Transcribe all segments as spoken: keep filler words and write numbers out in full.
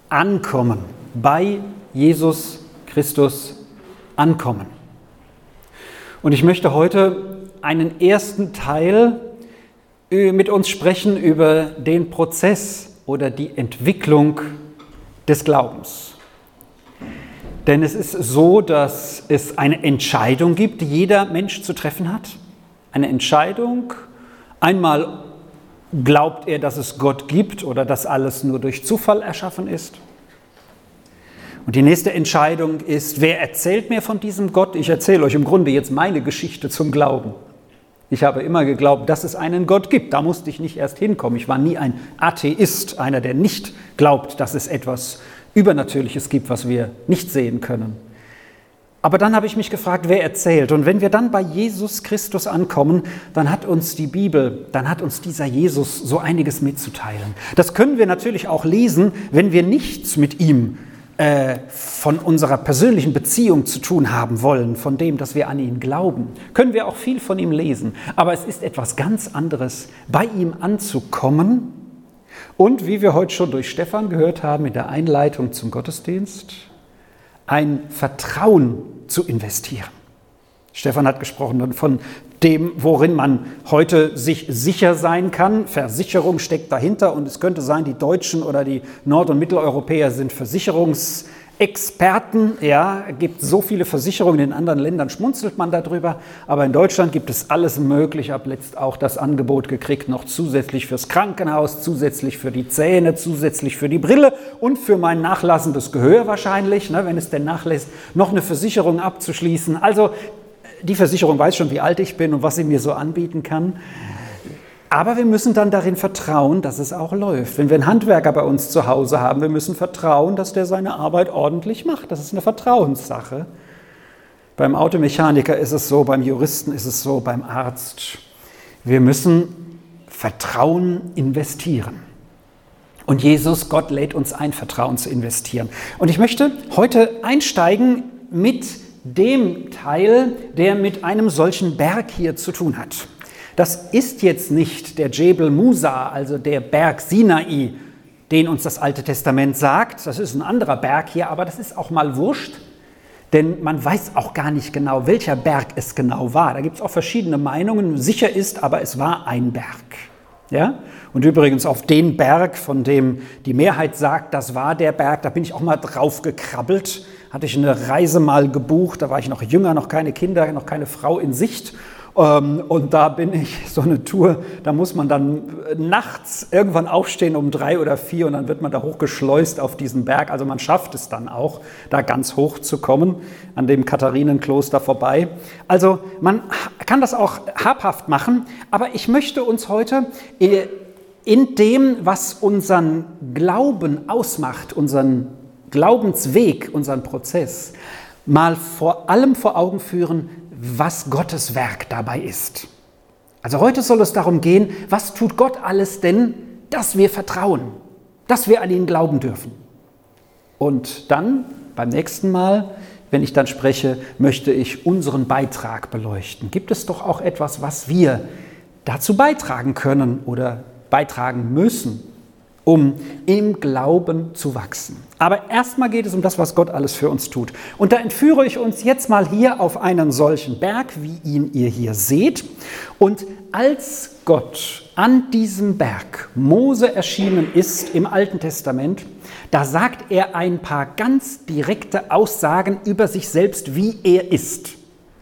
ankommen, bei Jesus Christus ankommen. Und ich möchte heute einen ersten Teil mit uns sprechen über den Prozess oder die Entwicklung des Glaubens. Denn es ist so, dass es eine Entscheidung gibt, die jeder Mensch zu treffen hat. Eine Entscheidung, einmal glaubt er, dass es Gott gibt oder dass alles nur durch Zufall erschaffen ist. Und die nächste Entscheidung ist, wer erzählt mir von diesem Gott? Ich erzähle euch im Grunde jetzt meine Geschichte zum Glauben. Ich habe immer geglaubt, dass es einen Gott gibt. Da musste ich nicht erst hinkommen. Ich war nie ein Atheist, einer, der nicht glaubt, dass es etwas Übernatürliches gibt, was wir nicht sehen können. Aber dann habe ich mich gefragt, wer erzählt? Und wenn wir dann bei Jesus Christus ankommen, dann hat uns die Bibel, dann hat uns dieser Jesus so einiges mitzuteilen. Das können wir natürlich auch lesen, wenn wir nichts mit ihm von unserer persönlichen Beziehung zu tun haben wollen, von dem, dass wir an ihn glauben, können wir auch viel von ihm lesen. Aber es ist etwas ganz anderes, bei ihm anzukommen und, wie wir heute schon durch Stefan gehört haben in der Einleitung zum Gottesdienst, ein Vertrauen zu investieren. Stefan hat gesprochen von dem, worin man heute sich sicher sein kann. Versicherung steckt dahinter und es könnte sein, die Deutschen oder die Nord- und Mitteleuropäer sind Versicherungsexperten. Ja, es gibt so viele Versicherungen, in anderen Ländern schmunzelt man darüber, aber in Deutschland gibt es alles Mögliche. Ich habe letzt auch das Angebot gekriegt, noch zusätzlich fürs Krankenhaus, zusätzlich für die Zähne, zusätzlich für die Brille und für mein nachlassendes Gehör wahrscheinlich, ne, wenn es denn nachlässt, noch eine Versicherung abzuschließen. Also die Versicherung weiß schon, wie alt ich bin und was sie mir so anbieten kann. Aber wir müssen dann darin vertrauen, dass es auch läuft. Wenn wir einen Handwerker bei uns zu Hause haben, wir müssen vertrauen, dass der seine Arbeit ordentlich macht. Das ist eine Vertrauenssache. Beim Automechaniker ist es so, beim Juristen ist es so, beim Arzt. Wir müssen Vertrauen investieren. Und Jesus, Gott lädt uns ein, Vertrauen zu investieren. Und ich möchte heute einsteigen mit dem Teil, der mit einem solchen Berg hier zu tun hat. Das ist jetzt nicht der Dschebel Musa, also der Berg Sinai, den uns das Alte Testament sagt. Das ist ein anderer Berg hier, aber das ist auch mal wurscht, denn man weiß auch gar nicht genau, welcher Berg es genau war. Da gibt es auch verschiedene Meinungen. Sicher ist, aber es war ein Berg. Ja? Und übrigens auf den Berg, von dem die Mehrheit sagt, das war der Berg, da bin ich auch mal drauf gekrabbelt. Hatte ich eine Reise mal gebucht, da war ich noch jünger, noch keine Kinder, noch keine Frau in Sicht. Und da bin ich, so eine Tour, da muss man dann nachts irgendwann aufstehen um drei oder vier und dann wird man da hochgeschleust auf diesen Berg. Also man schafft es dann auch, da ganz hoch zu kommen, an dem Katharinenkloster vorbei. Also man kann das auch habhaft machen, aber ich möchte uns heute in dem, was unseren Glauben ausmacht, unseren Glaubensweg, unseren Prozess, mal vor allem vor Augen führen, was Gottes Werk dabei ist. Also heute soll es darum gehen, was tut Gott alles denn, dass wir vertrauen, dass wir an ihn glauben dürfen. Und dann, beim nächsten Mal, wenn ich dann spreche, möchte ich unseren Beitrag beleuchten. Gibt es doch auch etwas, was wir dazu beitragen können oder beitragen müssen, um im Glauben zu wachsen. Aber erstmal geht es um das, was Gott alles für uns tut. Und da entführe ich uns jetzt mal hier auf einen solchen Berg, wie ihn ihr hier seht. Und als Gott an diesem Berg Mose erschienen ist im Alten Testament, da sagt er ein paar ganz direkte Aussagen über sich selbst, wie er ist.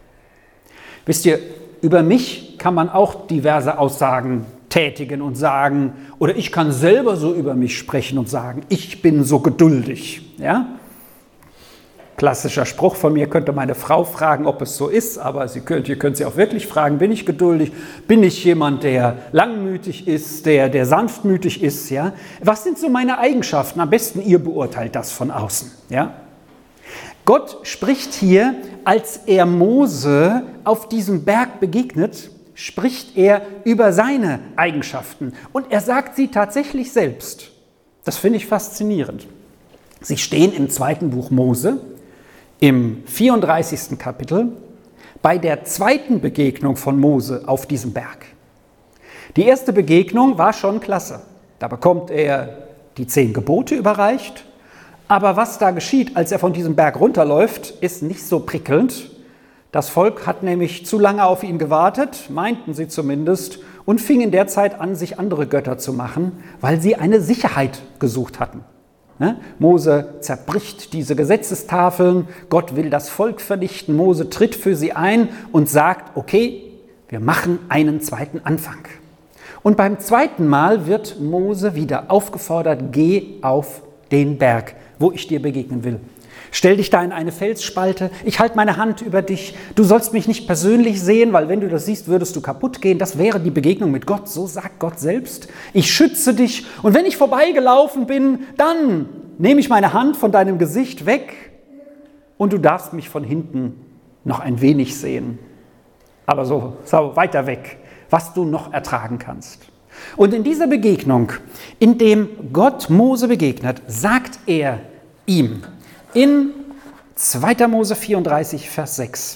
Wisst ihr, über mich kann man auch diverse Aussagen tätigen und sagen, oder ich kann selber so über mich sprechen und sagen, ich bin so geduldig. Ja? Klassischer Spruch von mir, könnte meine Frau fragen, ob es so ist, aber sie könnt, ihr könnt sie auch wirklich fragen, bin ich geduldig? Bin ich jemand, der langmütig ist, der, der sanftmütig ist? Ja? Was sind so meine Eigenschaften? Am besten ihr beurteilt das von außen. Ja? Gott spricht hier, als er Mose auf diesem Berg begegnet, spricht er über seine Eigenschaften und er sagt sie tatsächlich selbst. Das finde ich faszinierend. Sie stehen im zweiten Buch Mose, im vierunddreißigsten Kapitel, bei der zweiten Begegnung von Mose auf diesem Berg. Die erste Begegnung war schon klasse. Da bekommt er die zehn Gebote überreicht Aber was da geschieht, als er von diesem Berg runterläuft, ist nicht so prickelnd. Das Volk hat nämlich zu lange auf ihn gewartet, meinten sie zumindest, und fing in der Zeit an, sich andere Götter zu machen, weil sie eine Sicherheit gesucht hatten. Mose zerbricht diese Gesetzestafeln, Gott will das Volk vernichten, Mose tritt für sie ein und sagt, okay, wir machen einen zweiten Anfang. Und beim zweiten Mal wird Mose wieder aufgefordert, geh auf den Berg, wo ich dir begegnen will. Stell dich da in eine Felsspalte, ich halte meine Hand über dich, du sollst mich nicht persönlich sehen, weil wenn du das siehst, würdest du kaputt gehen. Das wäre die Begegnung mit Gott, so sagt Gott selbst. Ich schütze dich und wenn ich vorbeigelaufen bin, dann nehme ich meine Hand von deinem Gesicht weg und du darfst mich von hinten noch ein wenig sehen. Aber so, so weiter weg, was du noch ertragen kannst. Und in dieser Begegnung, in dem Gott Mose begegnet, sagt er ihm, in zweiter Mose vierunddreißig, Vers sechs.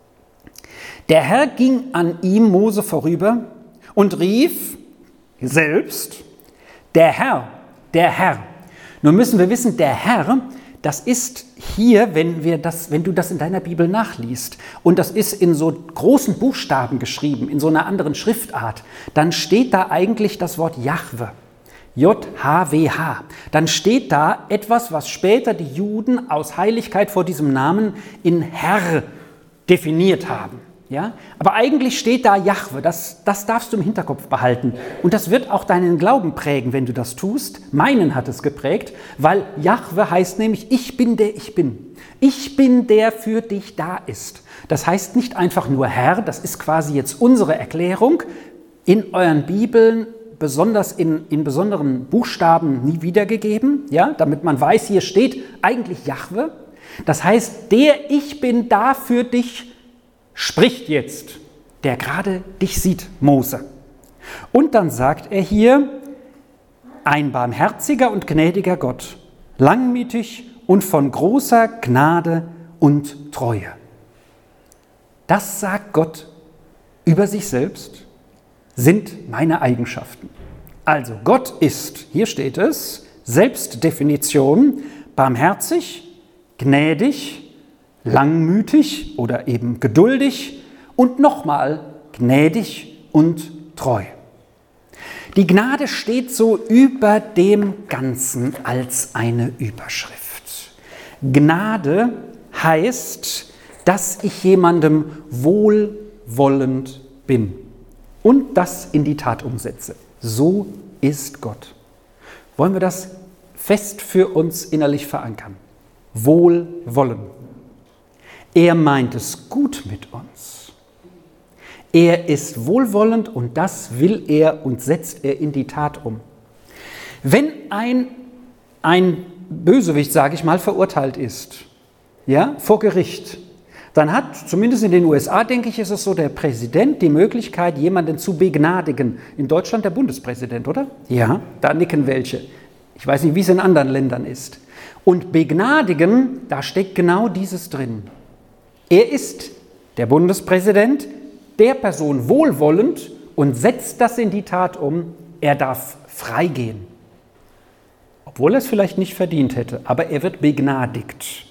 Der Herr ging an ihm, Mose, vorüber und rief selbst, der Herr, der Herr. Nun müssen wir wissen, der Herr, das ist hier, wenn, wir das, wenn du das in deiner Bibel nachliest, und das ist in so großen Buchstaben geschrieben, in so einer anderen Schriftart, dann steht da eigentlich das Wort Jahwe. J H W H. Dann steht da etwas, was später die Juden aus Heiligkeit vor diesem Namen in Herr definiert haben. Ja? Aber eigentlich steht da Jahwe, das, das darfst du im Hinterkopf behalten. Und das wird auch deinen Glauben prägen, wenn du das tust. Meinen hat es geprägt, weil Jahwe heißt nämlich, ich bin der ich bin. Ich bin der für dich da ist. Das heißt nicht einfach nur Herr, das ist quasi jetzt unsere Erklärung. In euren Bibeln besonders in, in besonderen Buchstaben nie wiedergegeben, ja, damit man weiß, hier steht eigentlich Jahwe. Das heißt, der Ich bin da für dich spricht jetzt, der gerade dich sieht, Mose. Und dann sagt er hier, ein barmherziger und gnädiger Gott, langmütig und von großer Gnade und Treue. Das sagt Gott über sich selbst, sind meine Eigenschaften. Also Gott ist, hier steht es, Selbstdefinition, barmherzig, gnädig, langmütig oder eben geduldig und nochmal gnädig und treu. Die Gnade steht so über dem Ganzen als eine Überschrift. Gnade heißt, dass ich jemandem wohlwollend bin und das in die Tat umsetze. So ist Gott. Wollen wir das fest für uns innerlich verankern? Wohlwollen. Er meint es gut mit uns. Er ist wohlwollend und das will er und setzt er in die Tat um. Wenn ein, ein Bösewicht, sage ich mal, verurteilt ist, ja, vor Gericht, dann hat, zumindest in den U S A, denke ich, ist es so, der Präsident die Möglichkeit, jemanden zu begnadigen. In Deutschland der Bundespräsident, oder? Ja, da nicken welche. Ich weiß nicht, wie es in anderen Ländern ist. Und begnadigen, da steckt genau dieses drin. Er ist der Bundespräsident, der Person wohlwollend und setzt das in die Tat um. Er darf freigehen. Obwohl er es vielleicht nicht verdient hätte, aber er wird begnadigt.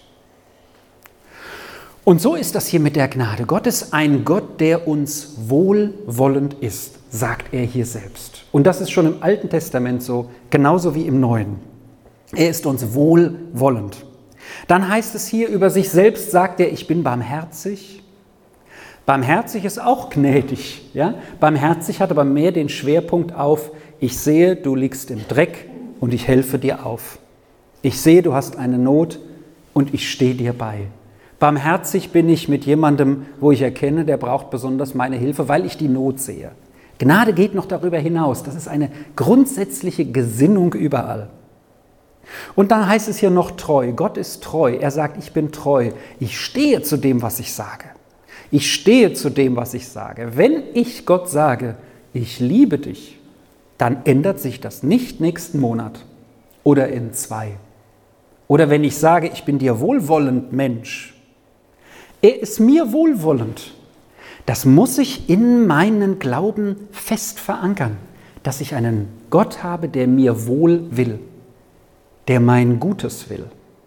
Und so ist das hier mit der Gnade. Gott ist ein Gott, der uns wohlwollend ist, sagt er hier selbst. Und das ist schon im Alten Testament so, genauso wie im Neuen. Er ist uns wohlwollend. Dann heißt es hier über sich selbst, sagt er, ich bin barmherzig. Barmherzig ist auch gnädig. Ja? Barmherzig hat aber mehr den Schwerpunkt auf, ich sehe, du liegst im Dreck und ich helfe dir auf. Ich sehe, du hast eine Not und ich stehe dir bei. Barmherzig bin ich mit jemandem, wo ich erkenne, der braucht besonders meine Hilfe, weil ich die Not sehe. Gnade geht noch darüber hinaus. Das ist eine grundsätzliche Gesinnung überall. Und dann heißt es hier noch treu. Gott ist treu. Er sagt, ich bin treu. Ich stehe zu dem, was ich sage. Ich stehe zu dem, was ich sage. Wenn ich Gott sage, ich liebe dich, dann ändert sich das nicht nächsten Monat oder in zwei. Oder wenn ich sage, ich bin dir wohlwollend, Mensch, er ist mir wohlwollend. Das muss ich in meinen Glauben fest verankern, dass ich einen Gott habe, der mir wohl will, der mein Gutes will.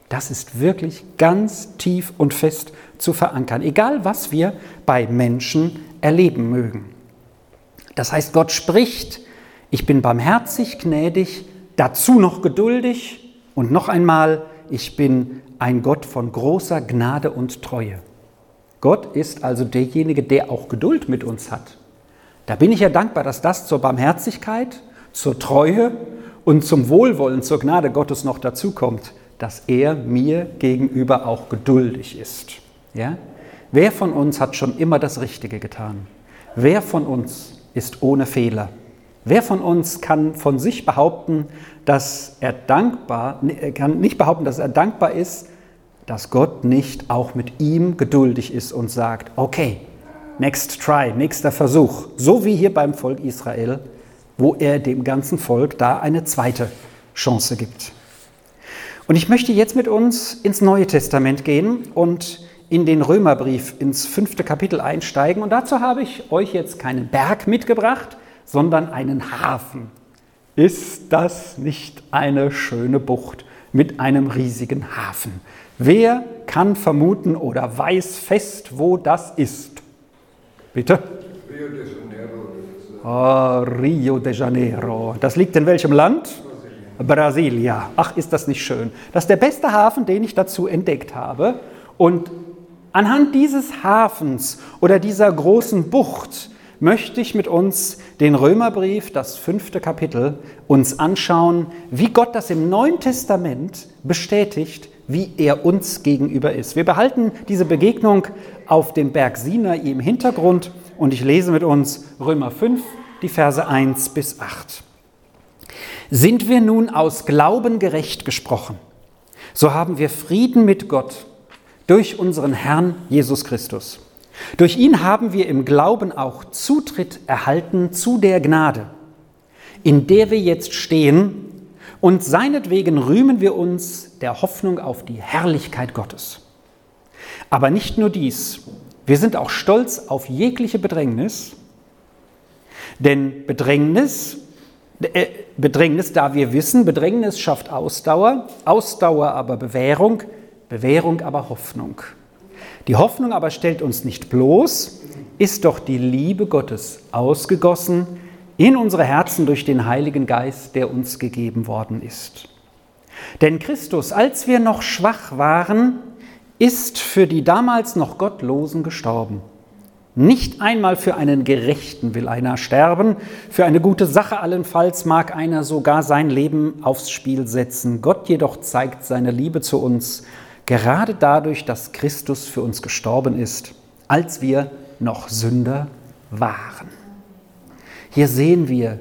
Das ist wirklich ganz tief und fest zu verankern, egal was wir bei Menschen erleben mögen. Das heißt, Gott spricht, ich bin barmherzig, gnädig, dazu noch geduldig und noch einmal, ich bin ein Gott von großer Gnade und Treue. Gott ist also derjenige, der auch Geduld mit uns hat. Da bin ich ja dankbar, dass das zur Barmherzigkeit, zur Treue und zum Wohlwollen, zur Gnade Gottes noch dazu kommt, dass er mir gegenüber auch geduldig ist. Ja? Wer von uns hat schon immer das Richtige getan? Wer von uns ist ohne Fehler? Wer von uns kann von sich behaupten, dass er dankbar, kann nicht behaupten, dass er dankbar ist, dass Gott nicht auch mit ihm geduldig ist und sagt, okay, next try, nächster Versuch, so wie hier beim Volk Israel, wo er dem ganzen Volk da eine zweite Chance gibt. Und ich möchte jetzt mit uns ins Neue Testament gehen und in den Römerbrief ins fünfte Kapitel einsteigen. Und dazu habe ich euch jetzt keinen Berg mitgebracht, sondern einen Hafen. Ist das nicht eine schöne Bucht mit einem riesigen Hafen? Wer kann vermuten oder weiß fest, wo das ist? Bitte? Rio de Janeiro. Oh, Rio de Janeiro. Das liegt in welchem Land? Brasilia. Ach, ist das nicht schön. Das ist der beste Hafen, den ich dazu entdeckt habe. Und anhand dieses Hafens oder dieser großen Bucht möchte ich mit uns den Römerbrief, das fünfte Kapitel, uns anschauen, wie Gott das im Neuen Testament bestätigt, wie er uns gegenüber ist. Wir behalten diese Begegnung auf dem Berg Sinai im Hintergrund und ich lese mit uns Römer fünf, die Verse eins bis acht. Sind wir nun aus Glauben gerecht gesprochen, so haben wir Frieden mit Gott durch unseren Herrn Jesus Christus. Durch ihn haben wir im Glauben auch Zutritt erhalten zu der Gnade, in der wir jetzt stehen, und seinetwegen rühmen wir uns der Hoffnung auf die Herrlichkeit Gottes. Aber nicht nur dies, wir sind auch stolz auf jegliche Bedrängnis, denn Bedrängnis, äh, Bedrängnis, da wir wissen, Bedrängnis schafft Ausdauer, Ausdauer aber Bewährung, Bewährung aber Hoffnung. Die Hoffnung aber stellt uns nicht bloß, ist doch die Liebe Gottes ausgegossen in unsere Herzen durch den Heiligen Geist, der uns gegeben worden ist. Denn Christus, als wir noch schwach waren, ist für die damals noch Gottlosen gestorben. Nicht einmal für einen Gerechten will einer sterben, für eine gute Sache allenfalls mag einer sogar sein Leben aufs Spiel setzen. Gott jedoch zeigt seine Liebe zu uns, gerade dadurch, dass Christus für uns gestorben ist, als wir noch Sünder waren. Hier sehen wir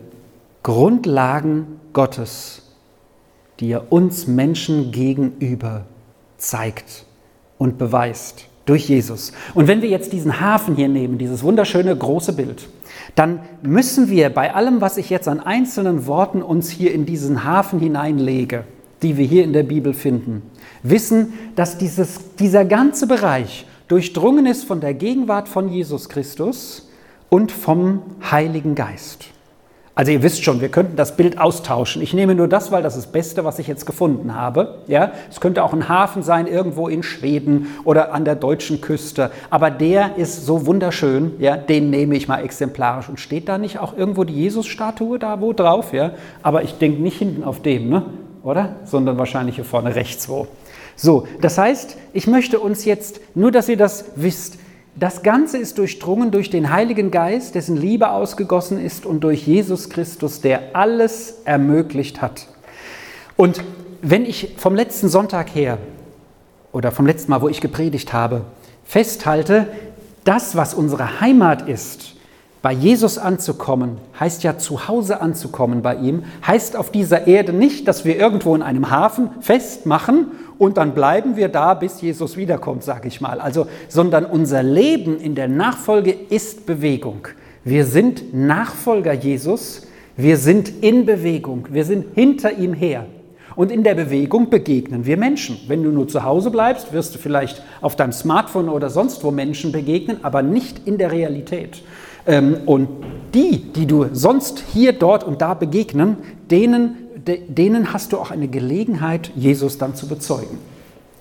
Grundlagen Gottes, die er uns Menschen gegenüber zeigt und beweist durch Jesus. Und wenn wir jetzt diesen Hafen hier nehmen, dieses wunderschöne große Bild, dann müssen wir bei allem, was ich jetzt an einzelnen Worten uns hier in diesen Hafen hineinlege, die wir hier in der Bibel finden, wissen, dass dieses, dieser ganze Bereich durchdrungen ist von der Gegenwart von Jesus Christus und vom Heiligen Geist. Also ihr wisst schon, wir könnten das Bild austauschen. Ich nehme nur das, weil das ist das Beste, was ich jetzt gefunden habe. Ja, es könnte auch ein Hafen sein, irgendwo in Schweden oder an der deutschen Küste. Aber der ist so wunderschön, ja, den nehme ich mal exemplarisch. Und steht da nicht auch irgendwo die Jesus-Statue da wo drauf? Ja? Aber ich denke nicht hinten auf dem, ne? Oder? Sondern wahrscheinlich hier vorne rechts wo. So, das heißt, ich möchte uns jetzt, nur dass ihr das wisst, das Ganze ist durchdrungen durch den Heiligen Geist, dessen Liebe ausgegossen ist und durch Jesus Christus, der alles ermöglicht hat. Und wenn ich vom letzten Sonntag her oder vom letzten Mal, wo ich gepredigt habe, festhalte, das, was unsere Heimat ist, bei Jesus anzukommen, heißt ja zu Hause anzukommen bei ihm, heißt auf dieser Erde nicht, dass wir irgendwo in einem Hafen festmachen und dann bleiben wir da, bis Jesus wiederkommt, sage ich mal. Also, sondern unser Leben in der Nachfolge ist Bewegung. Wir sind Nachfolger Jesus, wir sind in Bewegung, wir sind hinter ihm her. Und in der Bewegung begegnen wir Menschen. Wenn du nur zu Hause bleibst, wirst du vielleicht auf deinem Smartphone oder sonst wo Menschen begegnen, aber nicht in der Realität. Und die, die du sonst hier, dort und da begegnen, denen, denen hast du auch eine Gelegenheit, Jesus dann zu bezeugen.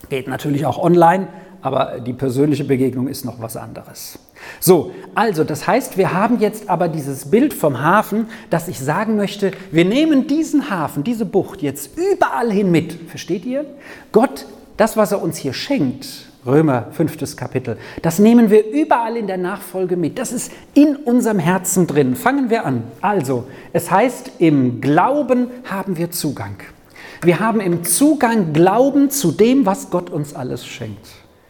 Geht natürlich auch online, aber die persönliche Begegnung ist noch was anderes. So, also das heißt, wir haben jetzt aber dieses Bild vom Hafen, dass ich sagen möchte, wir nehmen diesen Hafen, diese Bucht jetzt überall hin mit. Versteht ihr? Gott, das, was er uns hier schenkt, Römer fünftes Kapitel, das nehmen wir überall in der Nachfolge mit. Das ist in unserem Herzen drin. Fangen wir an. Also, es heißt, im Glauben haben wir Zugang. Wir haben im Zugang Glauben zu dem, was Gott uns alles schenkt.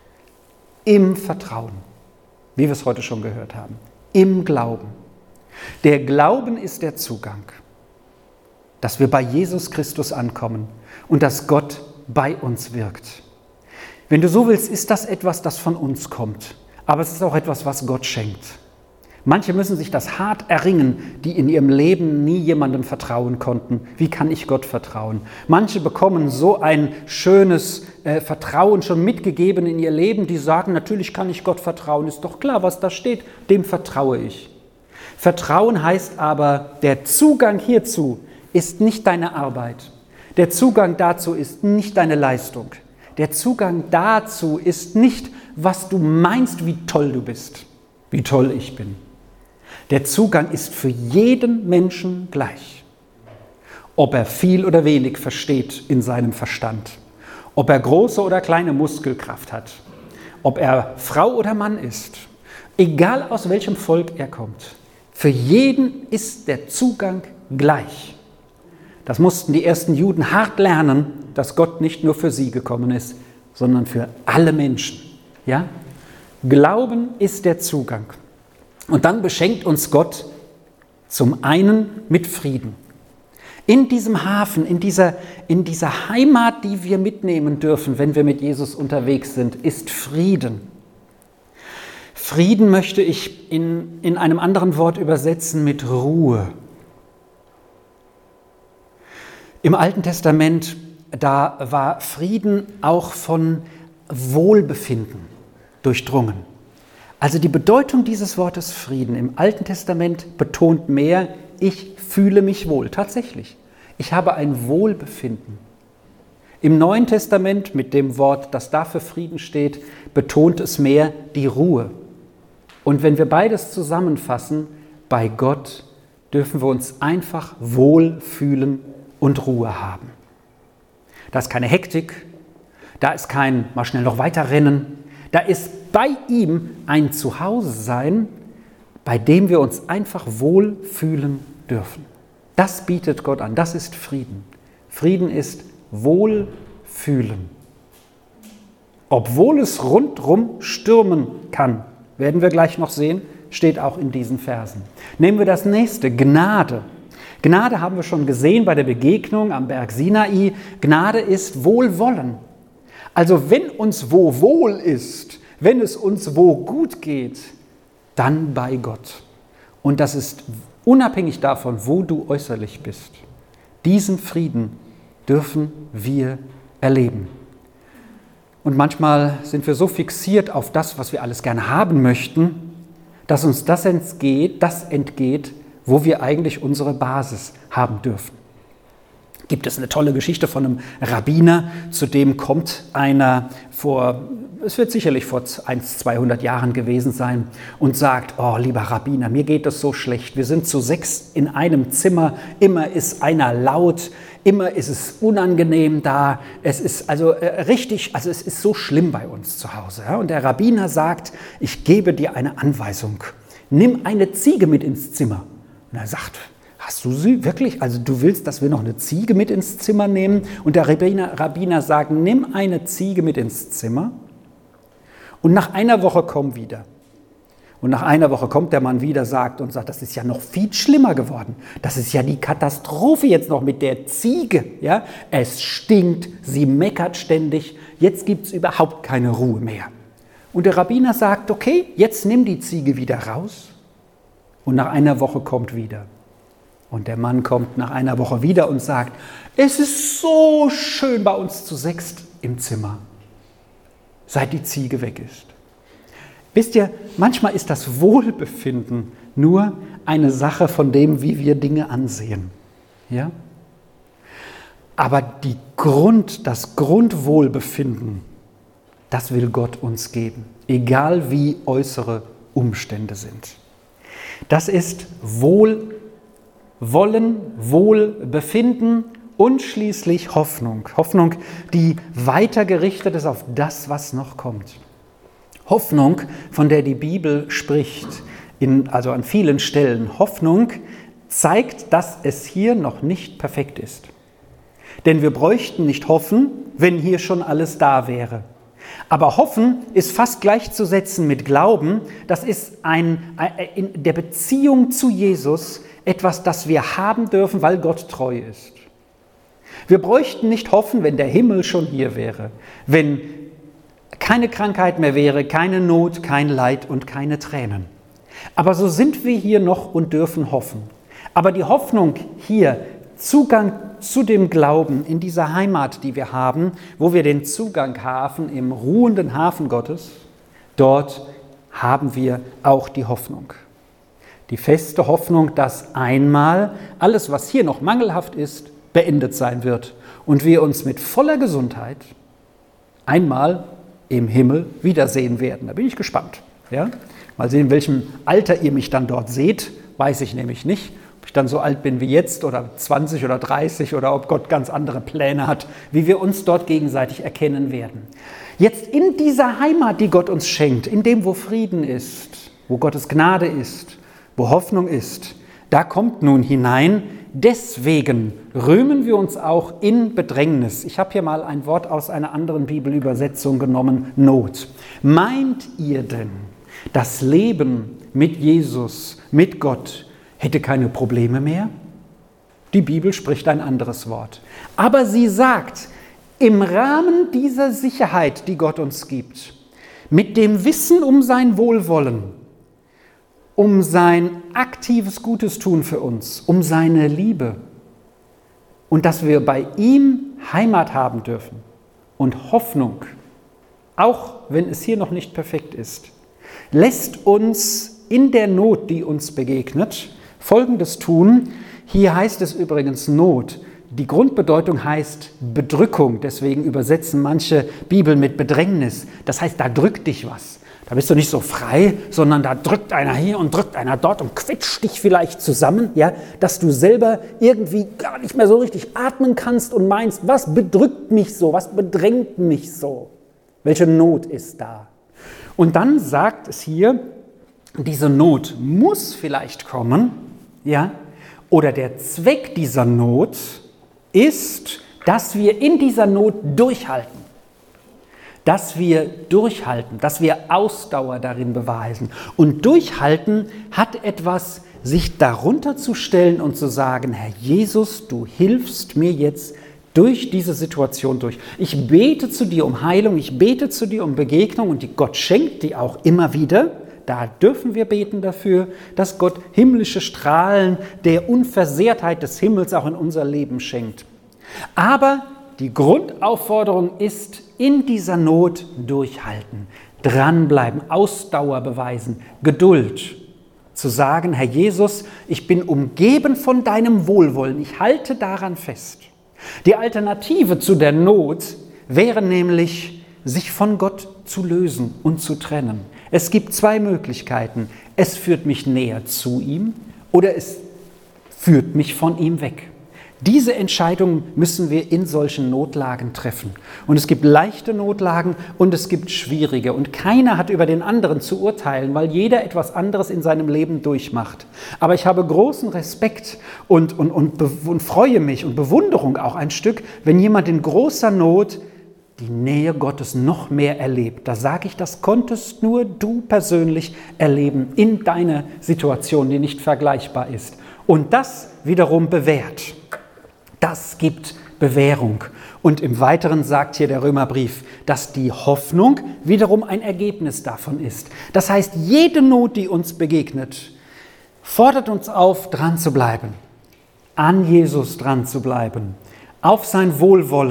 Im Vertrauen, wie wir es heute schon gehört haben. Im Glauben. Der Glauben ist der Zugang, dass wir bei Jesus Christus ankommen und dass Gott bei uns wirkt. Wenn du so willst, ist das etwas, das von uns kommt. Aber es ist auch etwas, was Gott schenkt. Manche müssen sich das hart erringen, die in ihrem Leben nie jemandem vertrauen konnten. Wie kann ich Gott vertrauen? Manche bekommen so ein schönes äh, Vertrauen schon mitgegeben in ihr Leben, die sagen, natürlich kann ich Gott vertrauen. Ist doch klar, was da steht, dem vertraue ich. Vertrauen heißt aber, der Zugang hierzu ist nicht deine Arbeit. Der Zugang dazu ist nicht deine Leistung. Der Zugang dazu ist nicht, was du meinst, wie toll du bist, wie toll ich bin. Der Zugang ist für jeden Menschen gleich. Ob er viel oder wenig versteht in seinem Verstand, ob er große oder kleine Muskelkraft hat, ob er Frau oder Mann ist, egal aus welchem Volk er kommt. Für jeden ist der Zugang gleich. Das mussten die ersten Juden hart lernen, dass Gott nicht nur für sie gekommen ist, sondern für alle Menschen. Ja? Glauben ist der Zugang. Und dann beschenkt uns Gott zum einen mit Frieden. In diesem Hafen, in dieser, in dieser Heimat, die wir mitnehmen dürfen, wenn wir mit Jesus unterwegs sind, ist Frieden. Frieden möchte ich in, in einem anderen Wort übersetzen mit Ruhe. Im Alten Testament, da war Frieden auch von Wohlbefinden durchdrungen. Also die Bedeutung dieses Wortes Frieden im Alten Testament betont mehr, ich fühle mich wohl, tatsächlich. Ich habe ein Wohlbefinden. Im Neuen Testament mit dem Wort, das da für Frieden steht, betont es mehr die Ruhe. Und wenn wir beides zusammenfassen, bei Gott dürfen wir uns einfach wohlfühlen und Ruhe haben. Da ist keine Hektik, da ist kein mal schnell noch weiterrennen, da ist bei ihm ein Zuhause-Sein, bei dem wir uns einfach wohlfühlen dürfen. Das bietet Gott an, das ist Frieden. Frieden ist Wohlfühlen. Obwohl es rundrum stürmen kann, werden wir gleich noch sehen, steht auch in diesen Versen. Nehmen wir das nächste, Gnade. Gnade haben wir schon gesehen bei der Begegnung am Berg Sinai. Gnade ist Wohlwollen. Also wenn uns wo wohl ist, wenn es uns wo gut geht, dann bei Gott. Und das ist unabhängig davon, wo du äußerlich bist. Diesen Frieden dürfen wir erleben. Und manchmal sind wir so fixiert auf das, was wir alles gerne haben möchten, dass uns das entgeht, das entgeht, wo wir eigentlich unsere Basis haben dürfen. Gibt es eine tolle Geschichte von einem Rabbiner, zu dem kommt einer vor, es wird sicherlich vor hundert, zweihundert Jahren gewesen sein, und sagt, oh lieber Rabbiner, mir geht es so schlecht, wir sind zu sechs in einem Zimmer, immer ist einer laut, immer ist es unangenehm da, es ist also äh, richtig, also es ist so schlimm bei uns zu Hause. Ja? Und der Rabbiner sagt, ich gebe dir eine Anweisung, nimm eine Ziege mit ins Zimmer. Und er sagt, hast du sie wirklich? Also du willst, dass wir noch eine Ziege mit ins Zimmer nehmen? Und der Rabbiner, Rabbiner sagt, nimm eine Ziege mit ins Zimmer und nach einer Woche komm wieder. Und nach einer Woche kommt der Mann wieder, sagt und sagt, das ist ja noch viel schlimmer geworden. Das ist ja die Katastrophe jetzt noch mit der Ziege. Ja? Es stinkt, sie meckert ständig, jetzt gibt es überhaupt keine Ruhe mehr. Und der Rabbiner sagt, okay, jetzt nimm die Ziege wieder raus. Und nach einer Woche kommt wieder. Und der Mann kommt nach einer Woche wieder und sagt, es ist so schön bei uns zu sechst im Zimmer, seit die Ziege weg ist. Wisst ihr, manchmal ist das Wohlbefinden nur eine Sache von dem, wie wir Dinge ansehen. Ja? Aber die Grund, das Grundwohlbefinden das will Gott uns geben, egal wie äußere Umstände sind. Das ist Wohlwollen, Wohlbefinden und schließlich Hoffnung. Hoffnung, die weiter gerichtet ist auf das, was noch kommt. Hoffnung, von der die Bibel spricht, in, also an vielen Stellen. Hoffnung zeigt, dass es hier noch nicht perfekt ist. Denn wir bräuchten nicht hoffen, wenn hier schon alles da wäre. Aber Hoffen ist fast gleichzusetzen mit Glauben. Das ist ein, in der Beziehung zu Jesus etwas, das wir haben dürfen, weil Gott treu ist. Wir bräuchten nicht hoffen, wenn der Himmel schon hier wäre, wenn keine Krankheit mehr wäre, keine Not, kein Leid und keine Tränen. Aber so sind wir hier noch und dürfen hoffen. Aber die Hoffnung hier, Zugang zu dem Glauben in dieser Heimat, die wir haben, wo wir den Zugang haben im ruhenden Hafen Gottes, dort haben wir auch die Hoffnung. Die feste Hoffnung, dass einmal alles, was hier noch mangelhaft ist, beendet sein wird und wir uns mit voller Gesundheit einmal im Himmel wiedersehen werden. Da bin ich gespannt. Ja? Mal sehen, in welchem Alter ihr mich dann dort seht, weiß ich nämlich nicht. Ob ich dann so alt bin wie jetzt oder zwanzig oder dreißig oder ob Gott ganz andere Pläne hat, wie wir uns dort gegenseitig erkennen werden. Jetzt in dieser Heimat, die Gott uns schenkt, in dem, wo Frieden ist, wo Gottes Gnade ist, wo Hoffnung ist, da kommt nun hinein, deswegen rühmen wir uns auch in Bedrängnis. Ich habe hier mal ein Wort aus einer anderen Bibelübersetzung genommen, Not. Meint ihr denn, das Leben mit Jesus, mit Gott, hätte keine Probleme mehr? Die Bibel spricht ein anderes Wort. Aber sie sagt, im Rahmen dieser Sicherheit, die Gott uns gibt, mit dem Wissen um sein Wohlwollen, um sein aktives Gutes tun für uns, um seine Liebe und dass wir bei ihm Heimat haben dürfen und Hoffnung, auch wenn es hier noch nicht perfekt ist, lässt uns in der Not, die uns begegnet, Folgendes tun. Hier heißt es übrigens Not. Die Grundbedeutung heißt Bedrückung, deswegen übersetzen manche Bibeln mit Bedrängnis. Das heißt, da drückt dich was. Da bist du nicht so frei, sondern da drückt einer hier und drückt einer dort und quetscht dich vielleicht zusammen, ja, dass du selber irgendwie gar nicht mehr so richtig atmen kannst und meinst, was bedrückt mich so, was bedrängt mich so, welche Not ist da? Und dann sagt es hier, diese Not muss vielleicht kommen, ja, oder der Zweck dieser Not ist, dass wir in dieser Not durchhalten. Dass wir durchhalten, dass wir Ausdauer darin beweisen. Und durchhalten hat etwas, sich darunter zu stellen und zu sagen, Herr Jesus, du hilfst mir jetzt durch diese Situation durch. Ich bete zu dir um Heilung, ich bete zu dir um Begegnung und die Gott schenkt die auch immer wieder. Da dürfen wir beten dafür, dass Gott himmlische Strahlen der Unversehrtheit des Himmels auch in unser Leben schenkt. Aber die Grundaufforderung ist, in dieser Not durchhalten, dranbleiben, Ausdauer beweisen, Geduld. Zu sagen, Herr Jesus, ich bin umgeben von deinem Wohlwollen, ich halte daran fest. Die Alternative zu der Not wäre nämlich, sich von Gott zu lösen und zu trennen. Es gibt zwei Möglichkeiten. Es führt mich näher zu ihm oder es führt mich von ihm weg. Diese Entscheidung müssen wir in solchen Notlagen treffen. Und es gibt leichte Notlagen und es gibt schwierige. Und keiner hat über den anderen zu urteilen, weil jeder etwas anderes in seinem Leben durchmacht. Aber ich habe großen Respekt und, und, und, und freue mich und Bewunderung auch ein Stück, wenn jemand in großer Not die Nähe Gottes noch mehr erlebt. Da sage ich, das konntest nur du persönlich erleben in deiner Situation, die nicht vergleichbar ist. Und das wiederum bewährt. Das gibt Bewährung. Und im Weiteren sagt hier der Römerbrief, dass die Hoffnung wiederum ein Ergebnis davon ist. Das heißt, jede Not, die uns begegnet, fordert uns auf, dran zu bleiben, an Jesus dran zu bleiben, auf sein Wohlwollen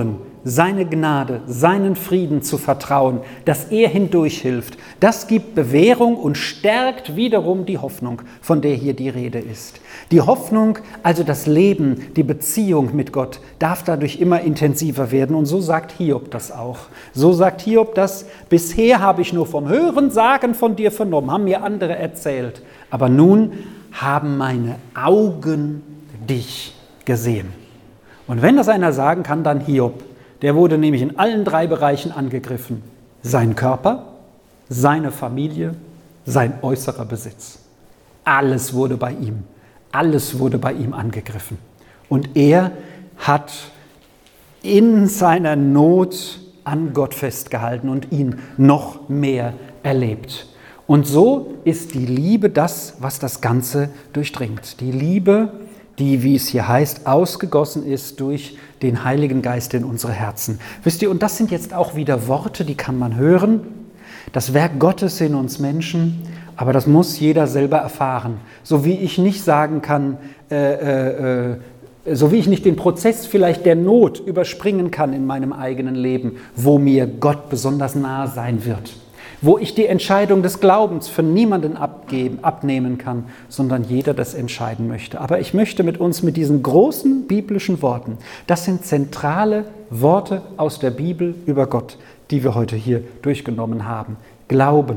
seine Gnade, seinen Frieden zu vertrauen, dass er hindurch hilft, das gibt Bewährung und stärkt wiederum die Hoffnung, von der hier die Rede ist. Die Hoffnung, also das Leben, die Beziehung mit Gott, darf dadurch immer intensiver werden. Und so sagt Hiob das auch. So sagt Hiob das: Bisher habe ich nur vom Hörensagen von dir vernommen, haben mir andere erzählt. Aber nun haben meine Augen dich gesehen. Und wenn das einer sagen kann, dann Hiob. Der wurde nämlich in allen drei Bereichen angegriffen. Sein Körper, seine Familie, sein äußerer Besitz. Alles wurde bei ihm. Alles wurde bei ihm angegriffen. Und er hat in seiner Not an Gott festgehalten und ihn noch mehr erlebt. Und so ist die Liebe das, was das Ganze durchdringt. Die Liebe, die, wie es hier heißt, ausgegossen ist durch den Heiligen Geist in unsere Herzen. Wisst ihr, und das sind jetzt auch wieder Worte, die kann man hören. Das Werk Gottes in uns Menschen, aber das muss jeder selber erfahren. So wie ich nicht sagen kann, äh, äh, so wie ich nicht den Prozess vielleicht der Not überspringen kann in meinem eigenen Leben, wo mir Gott besonders nahe sein wird. Wo ich die Entscheidung des Glaubens für niemanden abgeben, abnehmen kann, sondern jeder das entscheiden möchte. Aber ich möchte mit uns mit diesen großen biblischen Worten, das sind zentrale Worte aus der Bibel über Gott, die wir heute hier durchgenommen haben. Glauben,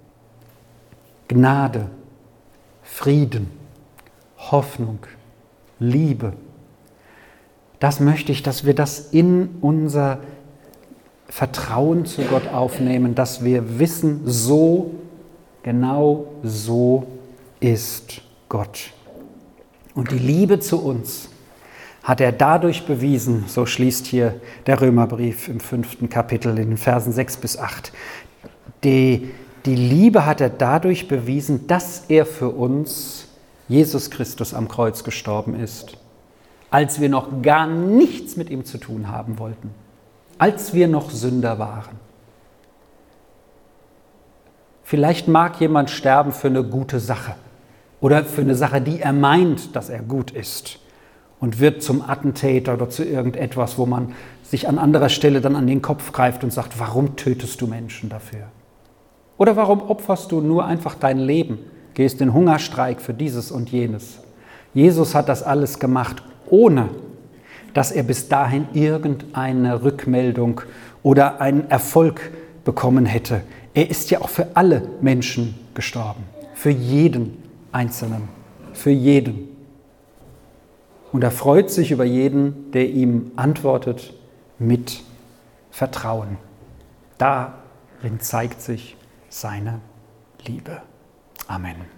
Gnade, Frieden, Hoffnung, Liebe. Das möchte ich, dass wir das in unser Vertrauen zu Gott aufnehmen, dass wir wissen, so, genau so ist Gott. Und die Liebe zu uns hat er dadurch bewiesen, so schließt hier der Römerbrief im fünften Kapitel in den Versen sechs bis acht. Die, die Liebe hat er dadurch bewiesen, dass er für uns, Jesus Christus, am Kreuz gestorben ist, als wir noch gar nichts mit ihm zu tun haben wollten. Als wir noch Sünder waren. Vielleicht mag jemand sterben für eine gute Sache oder für eine Sache, die er meint, dass er gut ist und wird zum Attentäter oder zu irgendetwas, wo man sich an anderer Stelle dann an den Kopf greift und sagt, warum tötest du Menschen dafür? Oder warum opferst du nur einfach dein Leben, gehst in Hungerstreik für dieses und jenes? Jesus hat das alles gemacht, ohne dass er bis dahin irgendeine Rückmeldung oder einen Erfolg bekommen hätte. Er ist ja auch für alle Menschen gestorben, für jeden Einzelnen, für jeden. Und er freut sich über jeden, der ihm antwortet mit Vertrauen. Darin zeigt sich seine Liebe. Amen.